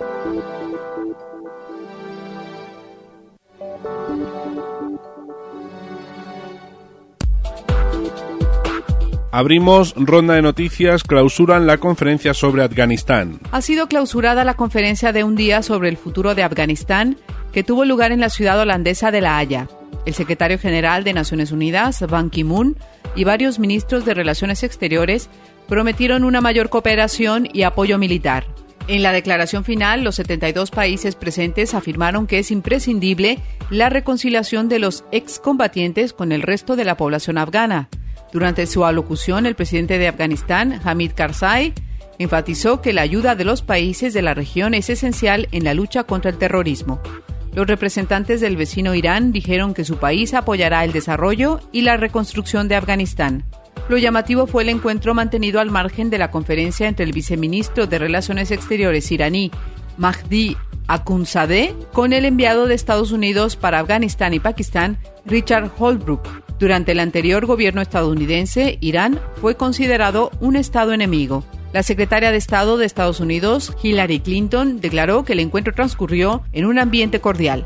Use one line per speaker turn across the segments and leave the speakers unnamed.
Abrimos ronda de noticias, clausuran la conferencia sobre Afganistán.
Ha sido clausurada la conferencia de un día sobre el futuro de Afganistán que tuvo lugar en la ciudad holandesa de La Haya. El secretario general de Naciones Unidas, Ban Ki-moon, y varios ministros de Relaciones Exteriores prometieron una mayor cooperación y apoyo militar. En la declaración final, los 72 países presentes afirmaron que es imprescindible la reconciliación de los excombatientes con el resto de la población afgana. Durante su alocución, el presidente de Afganistán, Hamid Karzai, enfatizó que la ayuda de los países de la región es esencial en la lucha contra el terrorismo. Los representantes del vecino Irán dijeron que su país apoyará el desarrollo y la reconstrucción de Afganistán. Lo llamativo fue el encuentro mantenido al margen de la conferencia entre el viceministro de Relaciones Exteriores iraní, Mahdi Akhundzadeh, con el enviado de Estados Unidos para Afganistán y Pakistán, Richard Holbrooke. Durante el anterior gobierno estadounidense, Irán fue considerado un estado enemigo. La secretaria de Estado de Estados Unidos, Hillary Clinton, declaró que el encuentro transcurrió en un ambiente cordial.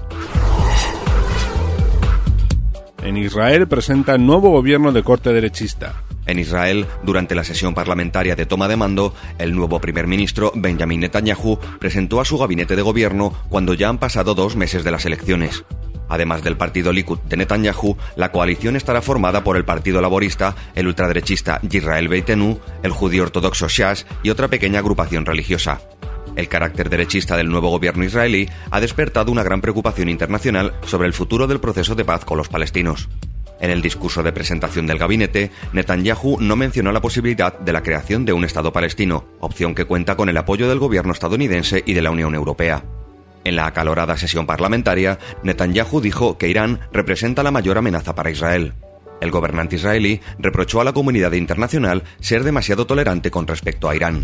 En Israel presentan nuevo gobierno de corte derechista.
En Israel, durante la sesión parlamentaria de toma de mando, el nuevo primer ministro, Benjamin Netanyahu, presentó a su gabinete de gobierno cuando ya han pasado 2 meses de las elecciones. Además del partido Likud de Netanyahu, la coalición estará formada por el Partido Laborista, el ultraderechista Yisrael Beitenu, el judío ortodoxo Shas y otra pequeña agrupación religiosa. El carácter derechista del nuevo gobierno israelí ha despertado una gran preocupación internacional sobre el futuro del proceso de paz con los palestinos. En el discurso de presentación del gabinete, Netanyahu no mencionó la posibilidad de la creación de un Estado palestino, opción que cuenta con el apoyo del gobierno estadounidense y de la Unión Europea. En la acalorada sesión parlamentaria, Netanyahu dijo que Irán representa la mayor amenaza para Israel. El gobernante israelí reprochó a la comunidad internacional ser demasiado tolerante con respecto a Irán.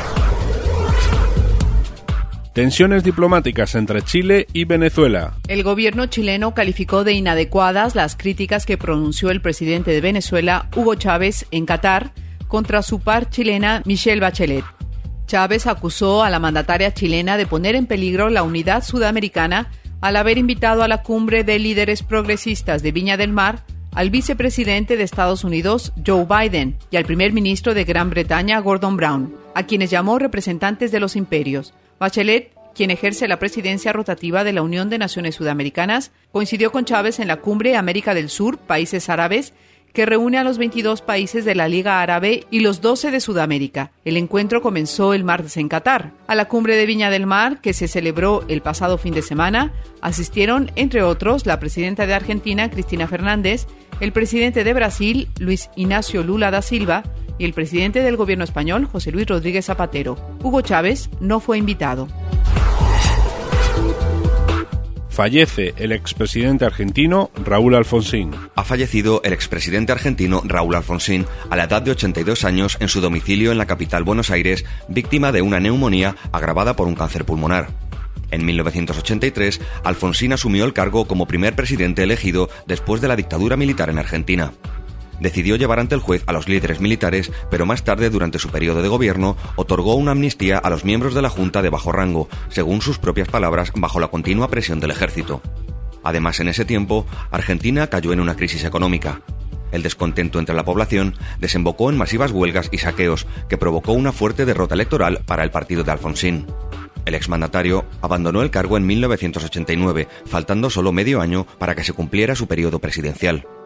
Tensiones diplomáticas entre Chile y Venezuela.
El gobierno chileno calificó de inadecuadas las críticas que pronunció el presidente de Venezuela, Hugo Chávez, en Qatar, contra su par chilena, Michelle Bachelet. Chávez acusó a la mandataria chilena de poner en peligro la unidad sudamericana al haber invitado a la cumbre de líderes progresistas de Viña del Mar al vicepresidente de Estados Unidos, Joe Biden, y al primer ministro de Gran Bretaña, Gordon Brown, a quienes llamó representantes de los imperios. Bachelet, quien ejerce la presidencia rotativa de la Unión de Naciones Sudamericanas, coincidió con Chávez en la cumbre América del Sur, Países Árabes, que reúne a los 22 países de la Liga Árabe y los 12 de Sudamérica. El encuentro comenzó el martes en Qatar. A la cumbre de Viña del Mar, que se celebró el pasado fin de semana, asistieron, entre otros, la presidenta de Argentina, Cristina Fernández, el presidente de Brasil, Luis Ignacio Lula da Silva, y el presidente del gobierno español, José Luis Rodríguez Zapatero. Hugo Chávez no fue invitado.
Fallece el expresidente argentino Raúl Alfonsín.
Ha fallecido el expresidente argentino Raúl Alfonsín a la edad de 82 años en su domicilio en la capital Buenos Aires, víctima de una neumonía agravada por un cáncer pulmonar. En 1983, Alfonsín asumió el cargo como primer presidente elegido después de la dictadura militar en Argentina. Decidió llevar ante el juez a los líderes militares, pero más tarde, durante su periodo de gobierno, otorgó una amnistía a los miembros de la Junta de bajo rango, según sus propias palabras, bajo la continua presión del ejército. Además, en ese tiempo, Argentina cayó en una crisis económica. El descontento entre la población desembocó en masivas huelgas y saqueos, que provocó una fuerte derrota electoral para el partido de Alfonsín. El exmandatario abandonó el cargo en 1989, faltando solo medio año para que se cumpliera su periodo presidencial.